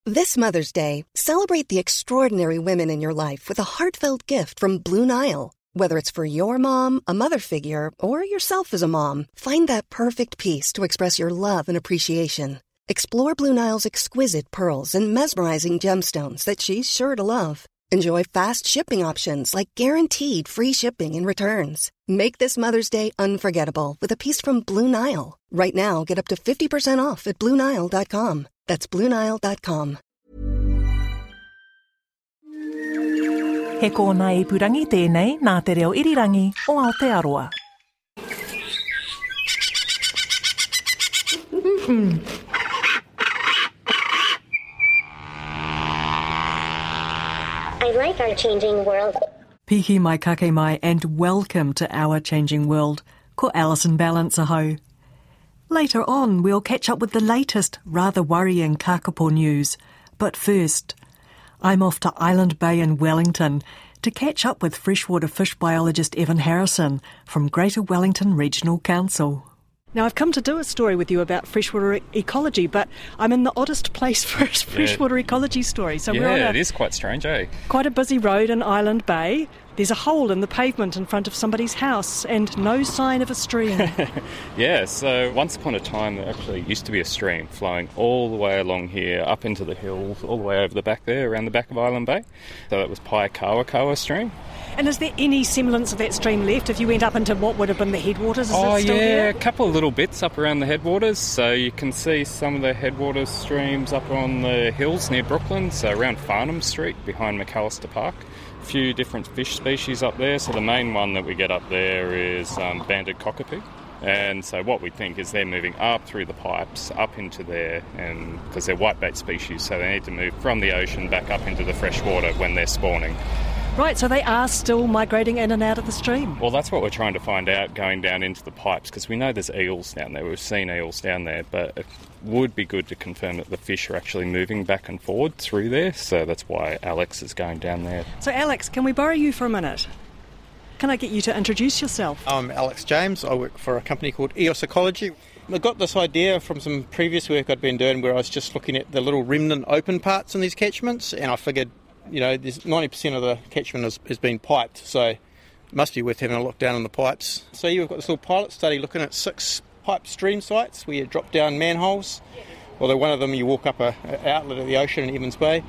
This Mother's Day, celebrate the extraordinary women in your life with a heartfelt gift from Blue Nile. Whether it's for your mom, a mother figure, or yourself as a mom, find that perfect piece to express your love and appreciation. Explore Blue Nile's exquisite pearls and mesmerizing gemstones that she's sure to love. Enjoy fast shipping options like guaranteed free shipping and returns. Make this Mother's Day unforgettable with a piece from Blue Nile. Right now, get up to 50% off at BlueNile.com. That's BlueNile.com. He kōna ipurangi tēnei nā te reo irirangi o Aotearoa. I like our changing world. Piki mai kake mai and welcome to Our Changing World. Ko Alison Balance ahau. Later on, we'll catch up with the latest, rather worrying kakapo news. But first, I'm off to Island Bay in Wellington to catch up with freshwater fish biologist Evan Harrison from Greater Wellington Regional Council. Now, I've come to do a story with you about freshwater ecology, but I'm in the oddest place for a freshwater ecology story. So we're on it is quite strange, eh? Quite a busy road in Island Bay. There's a hole in the pavement in front of somebody's house and no sign of a stream. Yeah, so once upon a time there actually used to be a stream flowing all the way along here, up into the hills, all the way over the back there, around the back of Island Bay. So it was Paekawakawa stream. And is there any semblance of that stream left if you went up into what would have been the headwaters? Is it still there? A couple of little bits up around the headwaters. So you can see some of the headwaters streams up on the hills near Brooklyn, so around Farnham Street behind McAllister Park. A few different fish species up there. So the main one that we get up there is banded cockapoo. And so what we think is they're moving up through the pipes, up into there, and because they're whitebait species, so they need to move from the ocean back up into the freshwater when they're spawning. Right, so they are still migrating in and out of the stream? Well, that's what we're trying to find out going down into the pipes, because we know there's eels down there. We've seen eels down there, but it would be good to confirm that the fish are actually moving back and forward through there, so that's why Alex is going down there. So, Alex, can we borrow you for a minute? Can I get you to introduce yourself? I'm Alex James. I work for a company called EOS Ecology. I got this idea from some previous work I'd been doing where I was just looking at the little remnant open parts in these catchments, and I figured, there's 90% of the catchment has been piped, so it must be worth having a look down in the pipes. So we've got this little pilot study looking at 6 pipe stream sites where you drop down manholes, although one of them you walk up an outlet of the ocean in Evans Bay,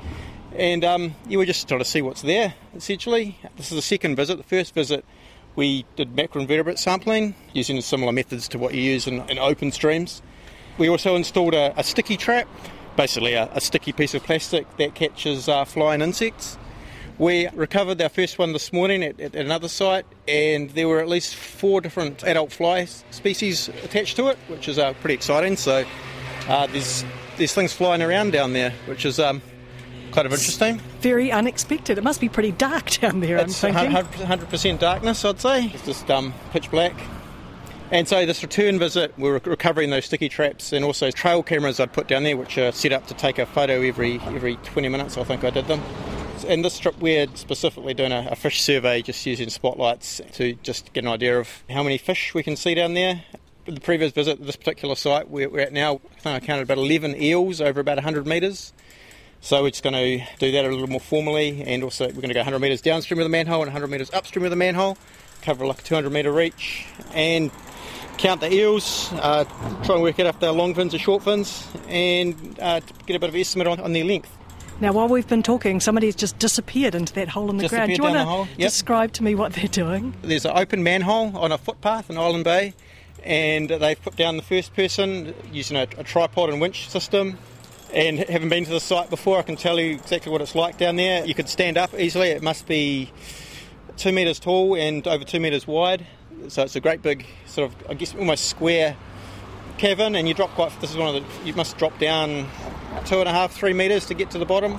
and you were just trying to see what's there, essentially. This is the second visit. The first visit we did macroinvertebrate sampling using similar methods to what you use in open streams. We also installed a sticky trap, basically a sticky piece of plastic that catches flying insects. We recovered our first one this morning at another site, and there were at least 4 different adult fly species attached to it, which is pretty exciting. So there's things flying around down there, which is kind of interesting. Very unexpected. It must be pretty dark down there, I'm thinking. 100% darkness, I'd say. It's just pitch black. And so this return visit, we're recovering those sticky traps and also trail cameras I'd put down there, which are set up to take a photo every 20 minutes, I think I did them. And this trip we're specifically doing a fish survey, just using spotlights to just get an idea of how many fish we can see down there. The previous visit to this particular site we're at now, I think I counted about 11 eels over about 100 metres. So we're just going to do that a little more formally, and also we're going to go 100 metres downstream of the manhole and 100 metres upstream of the manhole, cover like a 200 metre reach, and count the eels, try and work out if they're long fins or short fins, and get a bit of estimate on their length. Now, while we've been talking, somebody's just disappeared into that hole in the ground. Do you want to describe to me what they're doing? There's an open manhole on a footpath in Island Bay, and they've put down the first person using a tripod and winch system. And having been to the site before, I can tell you exactly what it's like down there. You could stand up easily. It must be 2 metres tall and over 2 metres wide. So it's a great big sort of, I guess, almost square cavern, and you must drop down 2.5-3 metres to get to the bottom.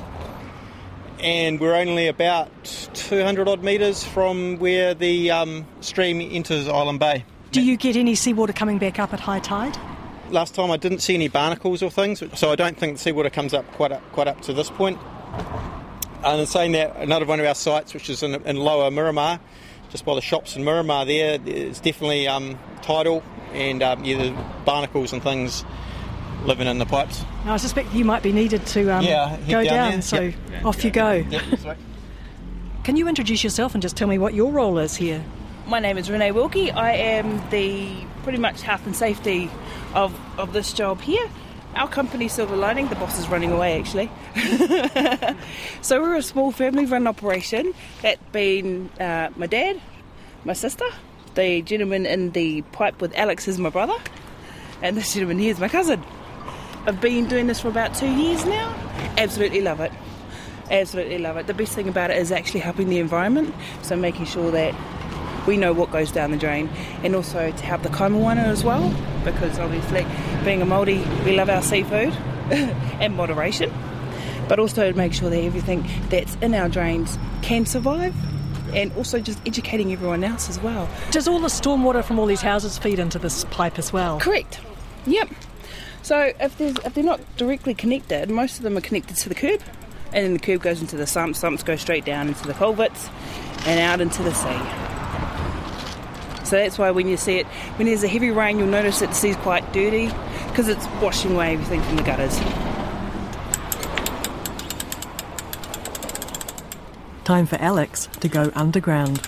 And we're only about 200 odd metres from where the stream enters Island Bay. Do you get any seawater coming back up at high tide? Last time I didn't see any barnacles or things, so I don't think the seawater comes up quite up to this point. And in saying that, another one of our sites, which is in Lower Miramar, just by the shops in Miramar there, it's definitely tidal, and the barnacles and things living in the pipes. Now, I suspect you might be needed to head go down, there. so Yep. off you go. Yep, that's right. Can you introduce yourself and just tell me what your role is here? My name is Renee Wilkie. I am the pretty much health and safety of this job here. Our company, Silver Lining, the boss is running away actually. So we're a small family-run operation. That's been my dad, my sister, the gentleman in the pipe with Alex is my brother, and this gentleman here is my cousin. I've been doing this for about 2 years now. Absolutely love it. Absolutely love it. The best thing about it is actually helping the environment, so making sure that we know what goes down the drain, and also to help the kaimoana as well, because obviously being a Māori, we love our seafood and moderation, but also to make sure that everything that's in our drains can survive, and also just educating everyone else as well. Does all the stormwater from all these houses feed into this pipe as well? Correct. Yep. So if they're not directly connected, most of them are connected to the curb, and then the curb goes into the sumps go straight down into the culverts and out into the sea. So that's why when you see it, when there's a heavy rain, you'll notice that the sea's quite dirty, because it's washing away everything from the gutters. Time for Alex to go underground.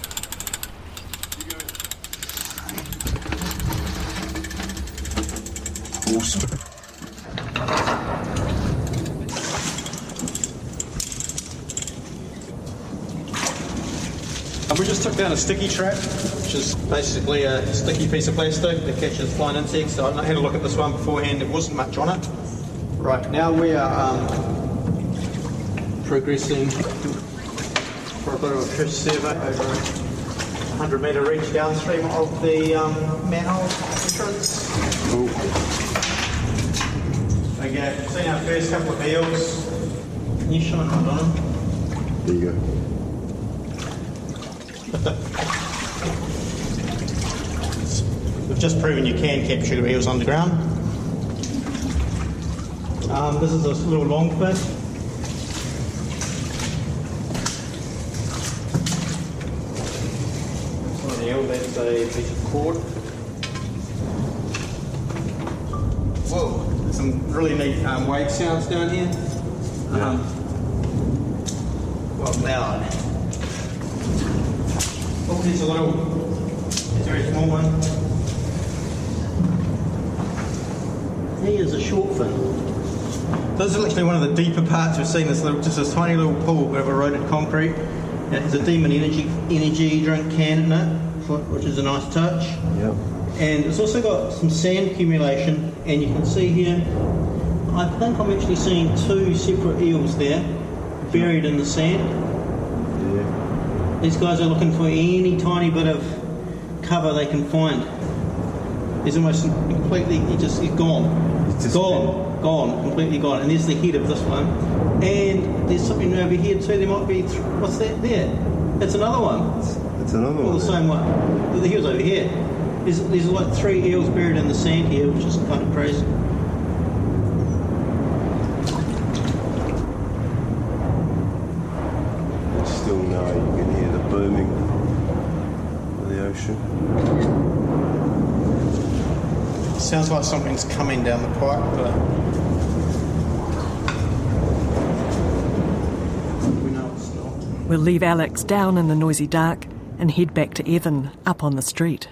We just took down a sticky trap, which is basically a sticky piece of plastic that catches flying insects. So I had a look at this one beforehand, there wasn't much on it. Right, now we are progressing for a bit of a fish survey over a 100 metre reach downstream of the manhole entrance. Okay, we've seen our first couple of eels. Can you shine light on them? There you go. We've just proven you can capture eels underground. This is a little longfin. It's not an eel, that's a piece of cord. Whoa, there's some really neat wave sounds down here. Well, loud. Oh, there's a very small one. He is a short fin. This is actually one of the deeper parts we've seen. This little, just this tiny little pool of eroded concrete. It has a Demon energy drink can in it, which is a nice touch. Yep. And it's also got some sand accumulation, and you can see here, I think I'm actually seeing 2 separate eels there, buried in the sand. Yeah. These guys are looking for any tiny bit of cover they can find. He's almost completely, he's gone. Gone, completely gone. And there's the head of this one. And there's something over here too. There might be, what's that there? That's another one. It's another one. The same one. The eels over here. There's like 3 eels buried in the sand here, which is kind of crazy. Still no, you can hear the booming of the ocean. Sounds like something's coming down the pipe, but we know it's not. We'll leave Alex down in the noisy dark and head back to Evan up on the street.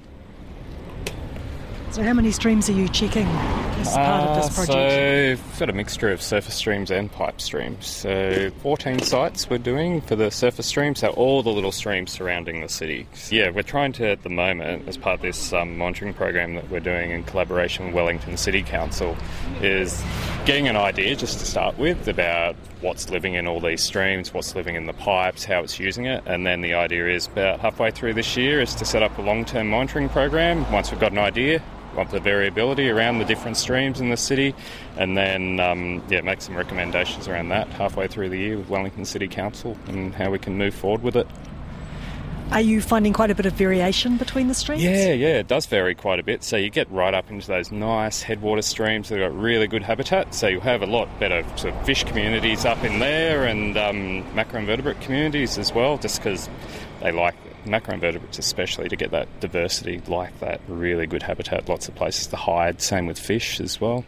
So how many streams are you checking as part of this project? So we've got a mixture of surface streams and pipe streams. So 14 sites we're doing for the surface streams, so all the little streams surrounding the city. Yeah, we're trying to, at the moment, as part of this monitoring program that we're doing in collaboration with Wellington City Council, is getting an idea just to start with about what's living in all these streams, what's living in the pipes, how it's using it, and then the idea is about halfway through this year is to set up a long-term monitoring program. Once we've got an idea of the variability around the different streams in the city, and then make some recommendations around that halfway through the year with Wellington City Council and how we can move forward with it. Are you finding quite a bit of variation between the streams? Yeah, it does vary quite a bit. So you get right up into those nice headwater streams that have got really good habitat. So you have a lot better sort of fish communities up in there, and macroinvertebrate communities as well, just because they like macroinvertebrates especially, to get that diversity, like that really good habitat, lots of places to hide. Same with fish as well.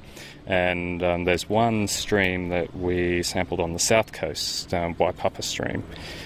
And there's one stream that we sampled on the south coast, Waipapa stream,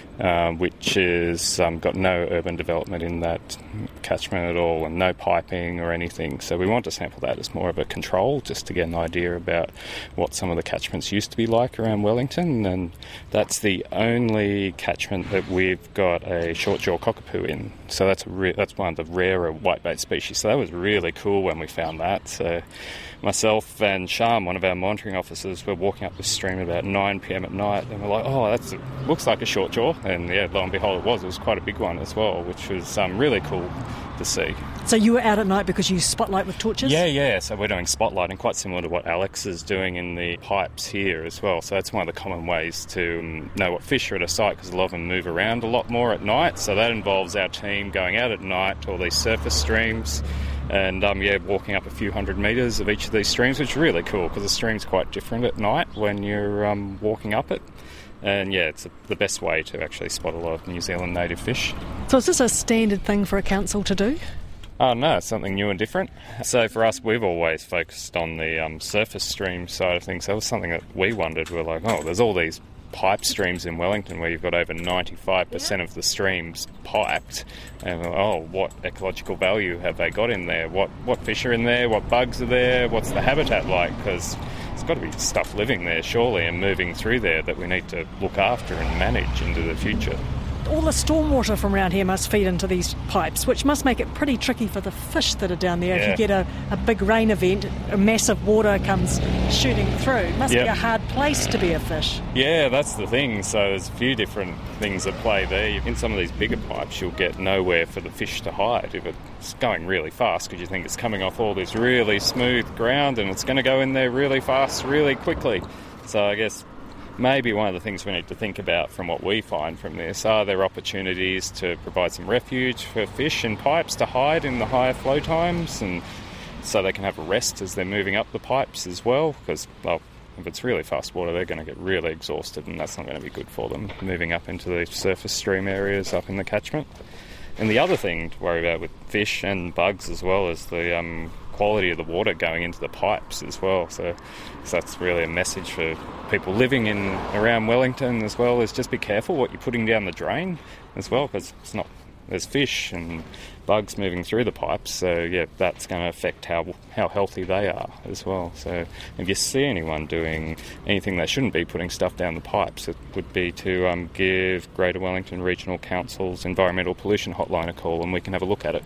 which is got no urban development in that catchment at all, and no piping or anything. So we want to sample that as more of a control, just to get an idea about what some of the catchments used to be like around Wellington. And that's the only catchment that we've got a short-jaw cockapoo in. So that's one of the rarer whitebait species. So that was really cool when we found that. So myself and Sham, one of our monitoring officers, were walking up this stream about 9 p.m. at night, and we're like, oh, that looks like a short jaw. And yeah, lo and behold, it was quite a big one as well, which was really cool to see. So you were out at night because you spotlight with torches? Yeah. So we're doing spotlighting, quite similar to what Alex is doing in the pipes here as well. So that's one of the common ways to know what fish are at a site, because a lot of them move around a lot more at night. So that involves our team going out at night to all these surface streams, and walking up a few hundred metres of each of these streams, which is really cool because the stream's quite different at night when you're walking up it. And yeah, it's the best way to actually spot a lot of New Zealand native fish. So is this a standard thing for a council to do? Oh no, it's something new and different. So for us, we've always focused on the surface stream side of things. That was something that we wondered. We're like, oh, there's all these pipe streams in Wellington where you've got over 95% of the streams piped, and what ecological value have they got in there? What fish are in there? What bugs are there? What's the habitat like? Because there's got to be stuff living there surely and moving through there that we need to look after and manage into the future. All the stormwater from around here must feed into these pipes, which must make it pretty tricky for the fish that are down there. Yeah. If you get a big rain event, a massive water comes shooting through. It must be a hard place to be a fish. Yeah, that's the thing. So there's a few different things at play there. In some of these bigger pipes, you'll get nowhere for the fish to hide if it's going really fast, because you think it's coming off all this really smooth ground and it's going to go in there really fast, really quickly. So I guess maybe one of the things we need to think about from what we find from this, are there opportunities to provide some refuge for fish in pipes to hide in the higher flow times, and so they can have a rest as they're moving up the pipes as well, because, well, if it's really fast water, they're going to get really exhausted, and that's not going to be good for them moving up into the surface stream areas up in the catchment. And the other thing to worry about with fish and bugs as well is the quality of the water going into the pipes as well. So that's really a message for people living in around Wellington as well, is just be careful what you're putting down the drain as well, because there's fish and bugs moving through the pipes. So yeah, that's going to affect how healthy they are as well. So if you see anyone doing anything they shouldn't be, putting stuff down the pipes, it would be to give Greater Wellington Regional Council's Environmental Pollution Hotline a call, and we can have a look at it.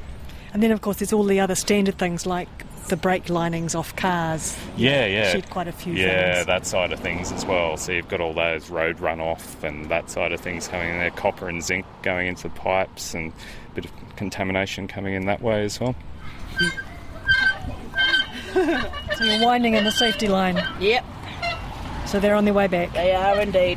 And then, of course, there's all the other standard things like the brake linings off cars. Yeah. Shed quite a few things. Yeah, that side of things as well. So you've got all those road runoff and that side of things coming in there, copper and zinc going into the pipes, and a bit of contamination coming in that way as well. So you're winding in the safety line. Yep. So they're on their way back. They are indeed.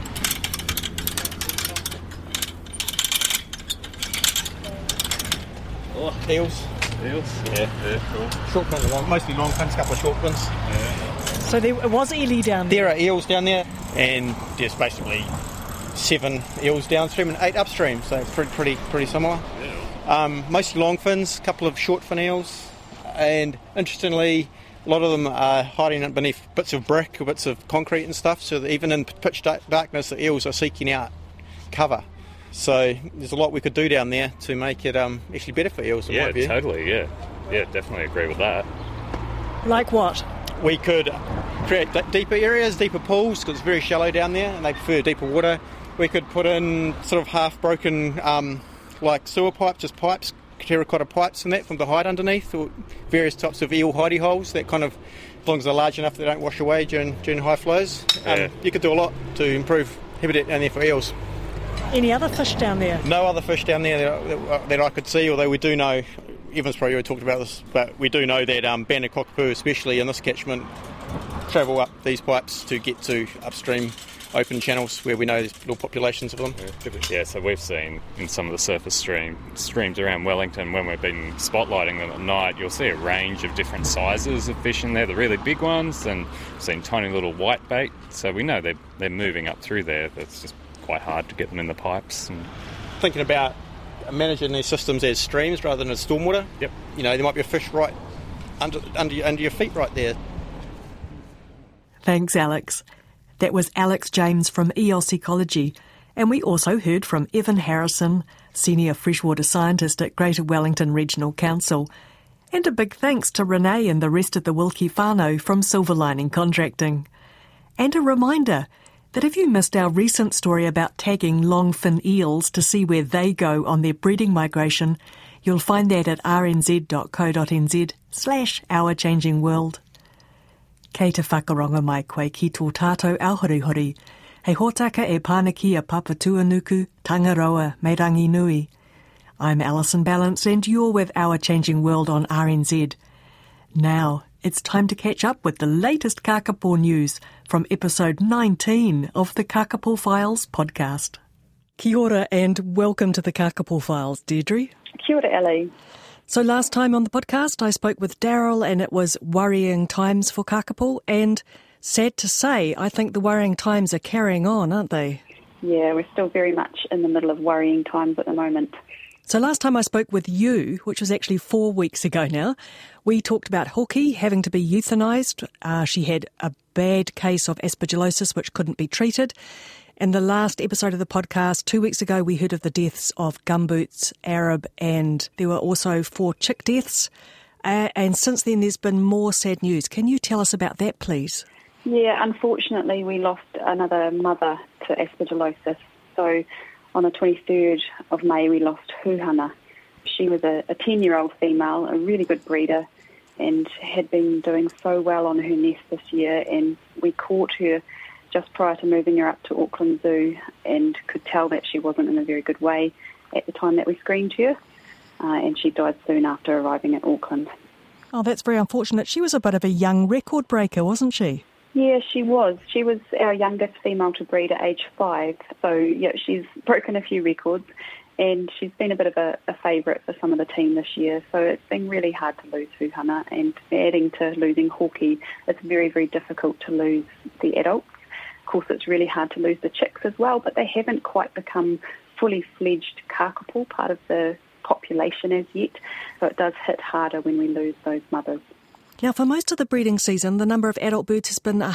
Eels. Yeah, cool. Short fins, mostly long fins, a couple of short fins. So there was eel down there? There are eels down there, and there's basically 7 eels downstream and 8 upstream, so pretty similar. Mostly long fins, a couple of short fin eels, and interestingly, a lot of them are hiding beneath bits of brick or bits of concrete and stuff, so that even in pitch darkness, the eels are seeking out cover. So there's a lot we could do down there to make it actually better for eels, in my view. Totally, yeah. Yeah, definitely agree with that. Like what? We could create deeper areas, deeper pools, because it's very shallow down there and they prefer deeper water. We could put in sort of half-broken, like sewer pipes, just pipes, terracotta pipes and that from the hide underneath, or various types of eel hidey holes that kind of, as long as they're large enough, they don't wash away during high flows. You could do a lot to improve habitat down there for eels. Any other fish down there? No other fish down there that I could see, although we do know, Evan's probably already talked about this, but we do know that banded cockapoo, especially in this catchment, travel up these pipes to get to upstream open channels where we know there's little populations of them. Yeah, so we've seen in some of the surface streams around Wellington, when we've been spotlighting them at night, you'll see a range of different sizes of fish in there, the really big ones, and we've seen tiny little whitebait, so we know they're moving up through there. That's just quite hard to get them in the pipes. And thinking about managing these systems as streams rather than as stormwater. Yep. There might be a fish right under your feet right there. Thanks, Alex. That was Alex James from EOS Ecology, and we also heard from Evan Harrison, Senior Freshwater Scientist at Greater Wellington Regional Council, and a big thanks to Renee and the rest of the Wilkie whānau from Silver Lining Contracting. And a reminder that if you missed our recent story about tagging longfin eels to see where they go on their breeding migration, you'll find that at rnz.co.nz/Our Changing World. Kei te whakaronga mai koe ki tō tātou auhorihori, hei hōtaka e pānaki a Papatuanuku, Tangaroa, me Ranginui. I'm Alison Balance and you're with Our Changing World on RNZ. Now, it's time to catch up with the latest Kakapo news from episode 19 of the Kakapo Files podcast. Kia ora and welcome to the Kakapo Files, Deirdre. Kia ora, Ellie. So last time on the podcast I spoke with Daryl and it was worrying times for Kakapo, and sad to say, I think the worrying times are carrying on, aren't they? Yeah, we're still very much in the middle of worrying times at the moment. So last time I spoke with you, which was actually 4 weeks ago now, we talked about Hoki having to be euthanised. She had a bad case of aspergillosis which couldn't be treated. In the last episode of the podcast, 2 weeks ago, we heard of the deaths of Gumboots, Arab, and there were also 4 chick deaths. And since then, there's been more sad news. Can you tell us about that, please? Yeah, unfortunately, we lost another mother to aspergillosis. So on the 23rd of May, we lost Huhana. She was a 10-year-old female, a really good breeder, and had been doing so well on her nest this year. And we caught her just prior to moving her up to Auckland Zoo and could tell that she wasn't in a very good way at the time that we screened her. And she died soon after arriving at Auckland. Oh, that's very unfortunate. She was a bit of a young record breaker, wasn't she? Yeah, she was. She was our youngest female to breed at age 5. So, yeah, she's broken a few records and she's been a bit of a favourite for some of the team this year. So it's been really hard to lose Huhana, and adding to losing Hoki, it's very, very difficult to lose the adults. Of course, it's really hard to lose the chicks as well, but they haven't quite become fully fledged kakapo, part of the population as yet. So it does hit harder when we lose those mothers. Now, for most of the breeding season, the number of adult birds has been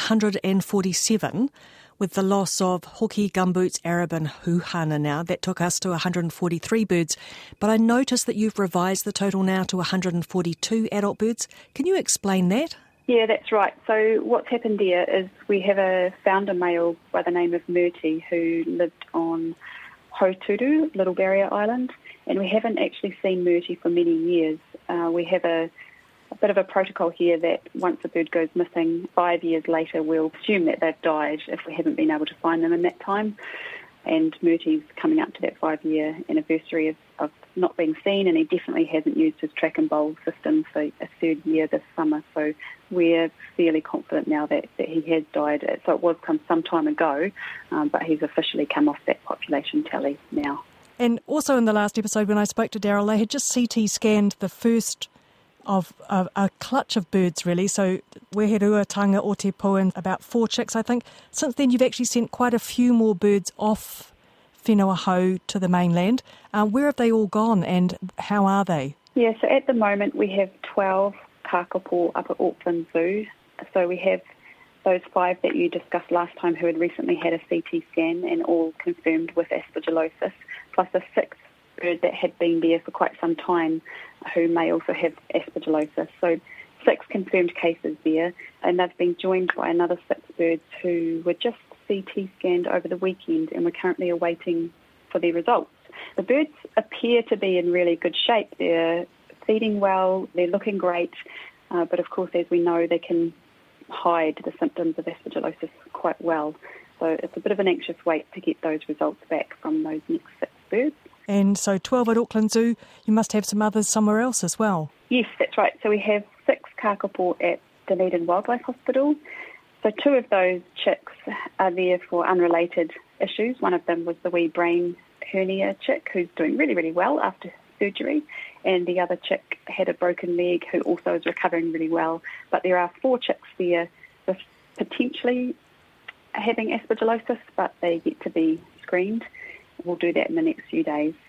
147, with the loss of Hoki, Gumboots, Arab and Huhana now. That took us to 143 birds. But I noticed that you've revised the total now to 142 adult birds. Can you explain that? Yeah, that's right. So what's happened there is we have a founder male by the name of Murti who lived on Hauturu, Little Barrier Island, and we haven't actually seen Murti for many years. We have a bit of a protocol here that once a bird goes missing, 5 years later we'll assume that they've died if we haven't been able to find them in that time. And Murti's coming up to that 5-year anniversary of not being seen, and he definitely hasn't used his track and bowl system for a 3rd year this summer. So we're fairly confident now that he has died. So it was some time ago, but he's officially come off that population tally now. And also in the last episode when I spoke to Daryl, they had just CT scanned the first of a clutch of birds, really. So Weherua, Tanga, Otepo, and about 4 chicks, I think. Since then, you've actually sent quite a few more birds off Whenua Hou to the mainland. Where have they all gone and how are they? Yeah, so at the moment we have 12 kakapo up at Auckland Zoo. So we have those 5 that you discussed last time who had recently had a CT scan and all confirmed with aspergillosis, plus a 6th bird that had been there for quite some time who may also have aspergillosis. So 6 confirmed cases there, and they've been joined by another 6 birds who were just CT scanned over the weekend and we're currently awaiting for their results. The birds appear to be in really good shape. They're feeding well, they're looking great, but of course, as we know, they can hide the symptoms of aspergillosis quite well. So it's a bit of an anxious wait to get those results back from those next 6 birds. And so 12 at Auckland Zoo, you must have some others somewhere else as well. Yes, that's right. So we have 6 kakapo at Dunedin Wildlife Hospital. So 2 of those chicks are there for unrelated issues. One of them was the wee brain hernia chick who's doing really, really well after surgery. And the other chick had a broken leg who also is recovering really well. But there are 4 chicks there with potentially having aspergillosis, but they get to be screened. We'll do that in the next few days.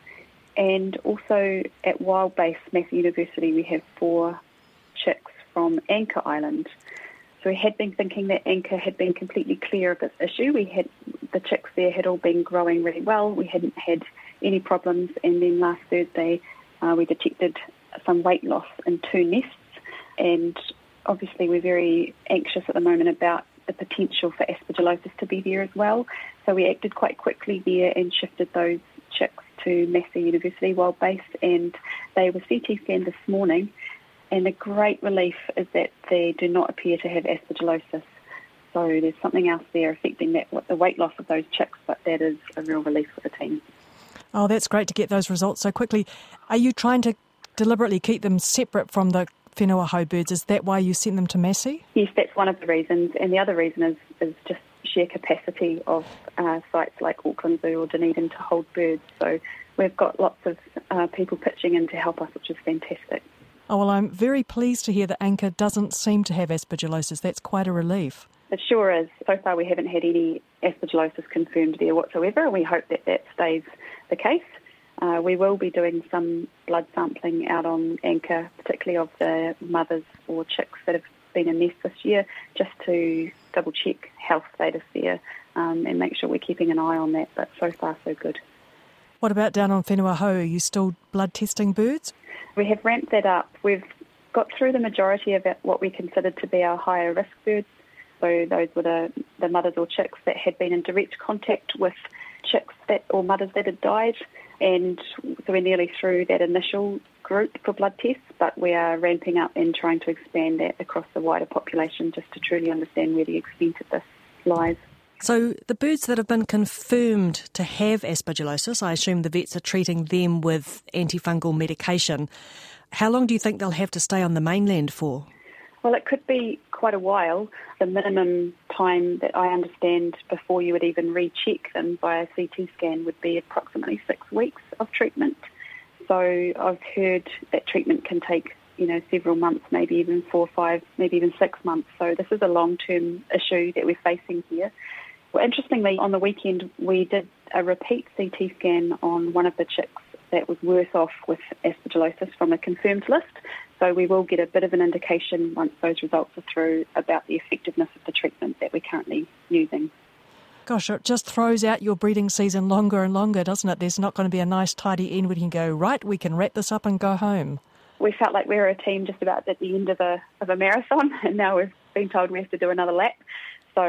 And also at Wild Base, Massey University, we have 4 chicks from Anchor Island. So we had been thinking that Anchor had been completely clear of this issue. The chicks there had all been growing really well. We hadn't had any problems. And then last Thursday, we detected some weight loss in 2 nests. And obviously we're very anxious at the moment about the potential for aspergillosis to be there as well. So we acted quite quickly there and shifted those chicks to Massey University Wild Base, and they were CT scanned this morning. And the great relief is that they do not appear to have aspergillosis. So there's something else there affecting the weight loss of those chicks, but that is a real relief for the team. Oh, that's great to get those results so quickly. Are you trying to deliberately keep them separate from the whenua hou birds? Is that why you sent them to Massey? Yes, that's one of the reasons. And the other reason is just sheer capacity of sites like Auckland Zoo or Dunedin to hold birds. So we've got lots of people pitching in to help us, which is fantastic. Oh, well, I'm very pleased to hear that Anchor doesn't seem to have aspergillosis. That's quite a relief. It sure is. So far we haven't had any aspergillosis confirmed there whatsoever, and we hope that that stays the case. We will be doing some blood sampling out on Anchor, particularly of the mothers or chicks that have been in nest this year, just to double-check health status there and make sure we're keeping an eye on that. But so far, so good. What about down on whenua hou? Are you still blood testing birds? We have ramped that up. We've got through the majority of what we considered to be our higher risk birds. So those were the mothers or chicks that had been in direct contact with chicks or mothers that had died. And so we're nearly through that initial group for blood tests, but we are ramping up and trying to expand that across the wider population just to truly understand where the extent of this lies. So the birds that have been confirmed to have aspergillosis, I assume the vets are treating them with antifungal medication. How long do you think they'll have to stay on the mainland for? Well, it could be quite a while. The minimum time that I understand before you would even recheck them via CT scan would be approximately 6 weeks of treatment. So I've heard that treatment can take, several months, maybe even 4 or 5, maybe even 6 months. So this is a long-term issue that we're facing here. Well, interestingly, on the weekend, we did a repeat CT scan on one of the chicks that was worse off with aspergillosis from a confirmed list. So we will get a bit of an indication once those results are through about the effectiveness of the treatment that we're currently using. Gosh, it just throws out your breeding season longer and longer, doesn't it? There's not going to be a nice tidy end where you can go, right, we can wrap this up and go home. We felt like we were a team just about at the end of a marathon, and now we've been told we have to do another lap. So,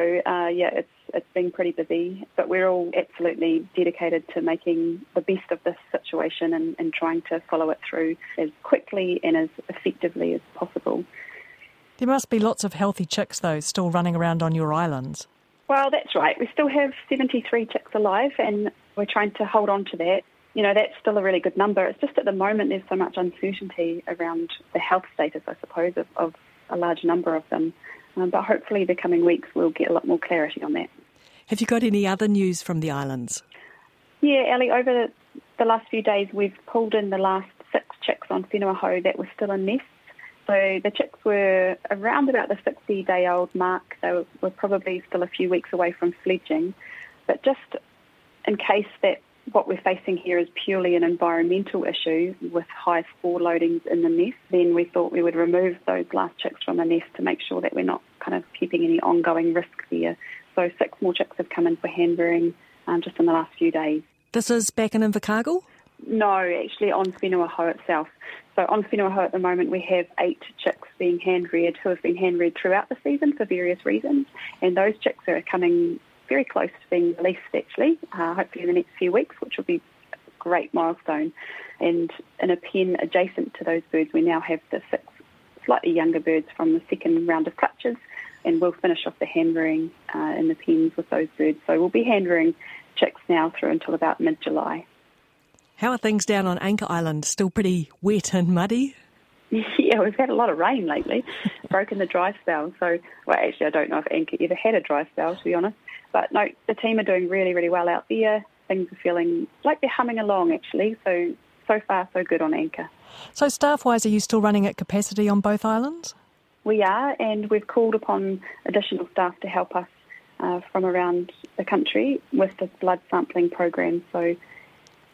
it's been pretty busy, but we're all absolutely dedicated to making the best of this situation and trying to follow it through as quickly and as effectively as possible. There must be lots of healthy chicks, though, still running around on your islands. Well, that's right. We still have 73 chicks alive, and we're trying to hold on to that. That's still a really good number. It's just at the moment there's so much uncertainty around the health status, I suppose, of a large number of them. But hopefully the coming weeks we'll get a lot more clarity on that. Have you got any other news from the islands? Yeah, Ellie, over the last few days we've pulled in the last 6 chicks on whenua hou that were still in nests. So the chicks were around about the 60-day-old mark. They were probably still a few weeks away from fledging. But just in case that what we're facing here is purely an environmental issue with high spore loadings in the nest, then we thought we would remove those last chicks from the nest to make sure that we're not kind of keeping any ongoing risk there. So 6 more chicks have come in for hand rearing just in the last few days. This is back in Invercargill? No, actually on whenua hou itself. So on whenua hou at the moment we have 8 chicks being hand reared who have been hand reared throughout the season for various reasons, and those chicks are coming very close to being released actually, hopefully in the next few weeks, which will be a great milestone. And in a pen adjacent to those birds, we now have the 6 slightly younger birds from the second round of clutches, and we'll finish off the hand rearing in the pens with those birds. So we'll be hand rearing chicks now through until about mid-July. How are things down on Anchor Island? Still pretty wet and muddy? Yeah, we've had a lot of rain lately, broken the dry spell. So, well, actually, I don't know if Anchor ever had a dry spell, to be honest. But no, the team are doing really, really well out there. Things are feeling like they're humming along, actually. So far, so good on Anchor. So staff-wise, are you still running at capacity on both islands? We are, and we've called upon additional staff to help us from around the country with this blood sampling program. So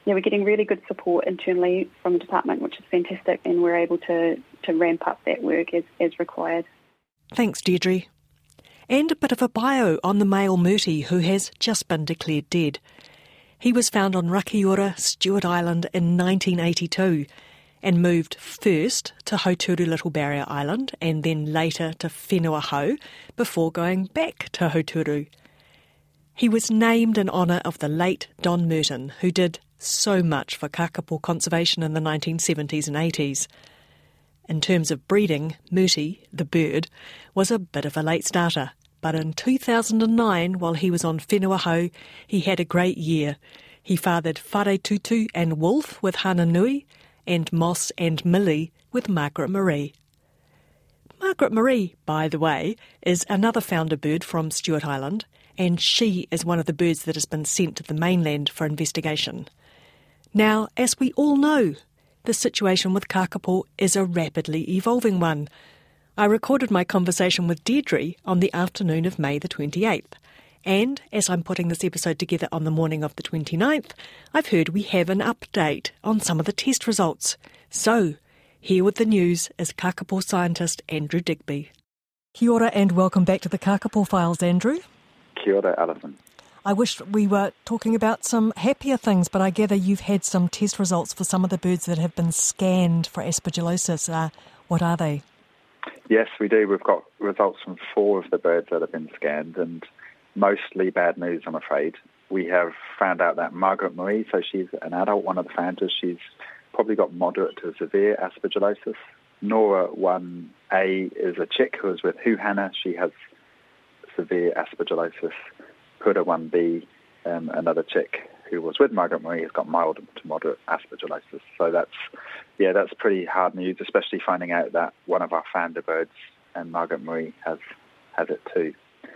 we're getting really good support internally from the department, which is fantastic, and we're able to ramp up that work as required. Thanks, Deirdre. And a bit of a bio on the male Murti who has just been declared dead. He was found on Rakiura, Stewart Island in 1982 and moved first to Hauturu Little Barrier Island and then later to Whenua Hou before going back to Hauturu. He was named in honour of the late Don Merton, who did so much for kakapo conservation in the 1970s and 80s. In terms of breeding, Murti, the bird, was a bit of a late starter. But in 2009, while he was on Whenua Hou, he had a great year. He fathered Whare Tutu and Wolf with Hana Nui, and Moss and Millie with Margaret Marie. Margaret Marie, by the way, is another founder bird from Stewart Island, and she is one of the birds that has been sent to the mainland for investigation. Now, as we all know, the situation with kakapo is a rapidly evolving one. I recorded my conversation with Deirdre on the afternoon of May the 28th. And as I'm putting this episode together on the morning of the 29th, I've heard we have an update on some of the test results. So, here with the news is kakapo scientist Andrew Digby. Kia ora and welcome back to the Kakapo Files, Andrew. Kia ora, Alison. I wish we were talking about some happier things, but I gather you've had some test results for some of the birds that have been scanned for aspergillosis. What are they? Yes, we do. We've got results from 4 of the birds that have been scanned, and mostly bad news, I'm afraid. We have found out that Margaret Marie, so she's an adult, one of the founders, she's probably got moderate to severe aspergillosis. Nora 1A is a chick who is with Huhana. She has severe aspergillosis. Pura 1B, another chick who was with Margaret Marie, has got mild to moderate aspergillosis. So that's pretty hard news, especially finding out that one of our founder birds, and Margaret Marie, has it too.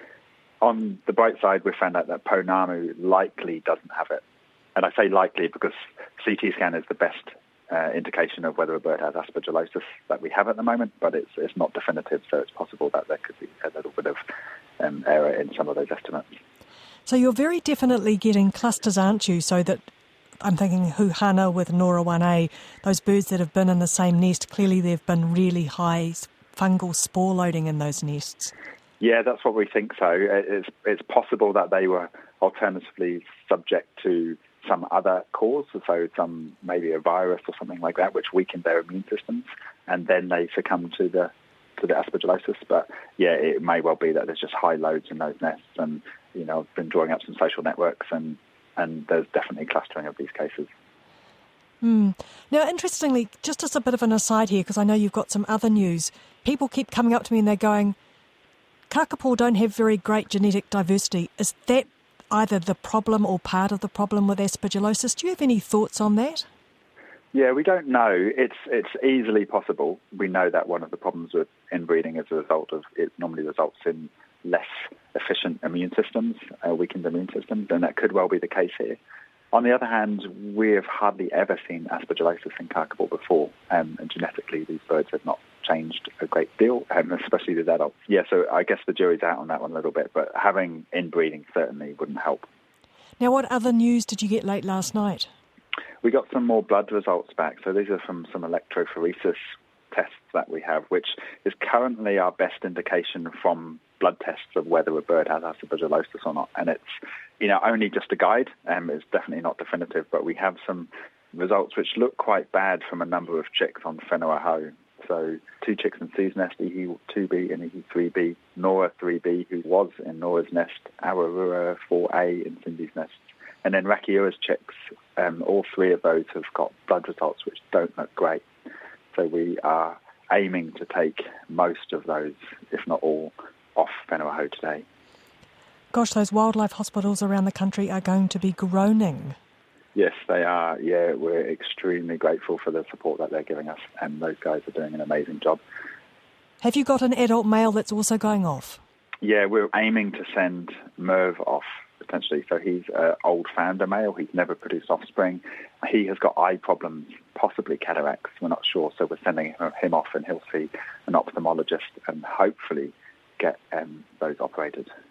On the bright side, we found out that Pounamu likely doesn't have it. And I say likely because CT scan is the best indication of whether a bird has aspergillosis that we have at the moment, but it's not definitive, so it's possible that there could be a little bit of error in some of those estimates. So you're very definitely getting clusters, aren't you? So that I'm thinking Huhana with Nora 1A, those birds that have been in the same nest, clearly there have been really high fungal spore loading in those nests. Yeah, that's what we think so. It's possible that they were alternatively subject to some other cause, so some maybe a virus or something like that, which weakened their immune systems, and then they succumb to the aspergillosis. But yeah, it may well be that there's just high loads in those nests, and I've been drawing up some social networks, and there's definitely clustering of these cases. Now, interestingly, just as a bit of an aside here, because I know you've got some other news, people keep coming up to me and they're going, kakapo don't have very great genetic diversity. Is that either the problem or part of the problem with aspergillosis? Do you have any thoughts on that? Yeah, we don't know. It's easily possible. We know that one of the problems with inbreeding as a result of it normally results in less efficient immune systems, weakened immune systems, and that could well be the case here. On the other hand, we have hardly ever seen aspergillosis in kakapo before, and genetically these birds have not changed a great deal, especially with adults. Yeah, so I guess the jury's out on that one a little bit, but having inbreeding certainly wouldn't help. Now, what other news did you get late last night? We got some more blood results back. So these are from some electrophoresis tests that we have, which is currently our best indication from blood tests of whether a bird has aspergillosis or not. And it's, only just a guide. It's definitely not definitive, but we have some results which look quite bad from a number of chicks on Whenua Hou. So 2 chicks in Sue's nest, Ihi2B and Ihi3B, Nora 3B, who was in Nora's nest, Awarua 4A in Cindy's nest, and then Rakiura's chicks. All 3 of those have got blood results which don't look great. So we are aiming to take most of those, if not all, off Whenua Hou today. Gosh, those wildlife hospitals around the country are going to be groaning. Yes, they are. Yeah, we're extremely grateful for the support that they're giving us, and those guys are doing an amazing job. Have you got an adult male that's also going off? Yeah, we're aiming to send Merv off, potentially. So he's an old founder male. He's never produced offspring. He has got eye problems, possibly cataracts. We're not sure. So we're sending him off, and he'll see an ophthalmologist and hopefully get those operated.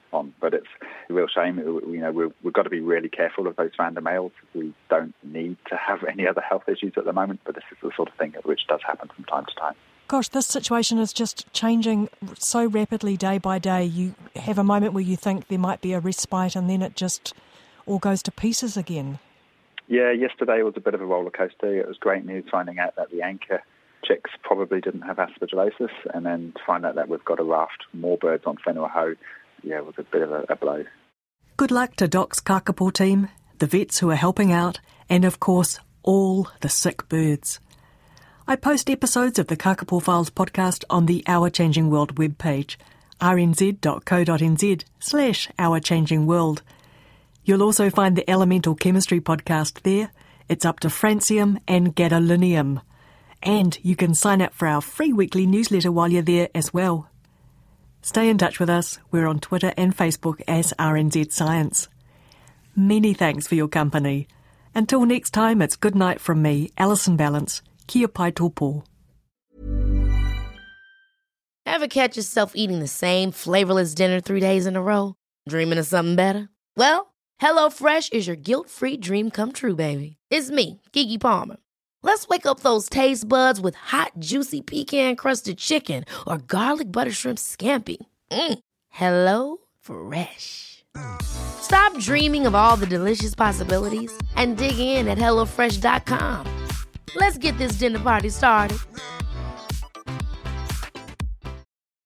on. But it's a real shame. We've got to be really careful of those Vanda males. We don't need to have any other health issues at the moment, but this is the sort of thing which does happen from time to time. Gosh, this situation is just changing so rapidly day by day. You have a moment where you think there might be a respite and then it just all goes to pieces again. Yeah, yesterday was a bit of a roller coaster. It was great news finding out that the anchor chicks probably didn't have aspergillosis, and then to find out that we've got to raft more birds on Whenua Hou, it was a bit of a blow. Good luck to Doc's Kakapo team, the vets who are helping out, and of course, all the sick birds. I post episodes of the Kakapo Files podcast on the Our Changing World webpage, rnz.co.nz/Our Changing World. You'll also find the Elemental Chemistry podcast there. It's up to francium and gadolinium. And you can sign up for our free weekly newsletter while you're there as well. Stay in touch with us. We're on Twitter and Facebook as RNZ Science. Many thanks for your company. Until next time, it's good night from me, Alison Ballance. Kia pai tōpō. Ever catch yourself eating the same flavorless dinner 3 days in a row? Dreaming of something better? Well, HelloFresh is your guilt-free dream come true, baby. It's me, Keke Palmer. Let's wake up those taste buds with hot, juicy pecan-crusted chicken or garlic butter shrimp scampi. Hello Fresh. Stop dreaming of all the delicious possibilities and dig in at HelloFresh.com. Let's get this dinner party started.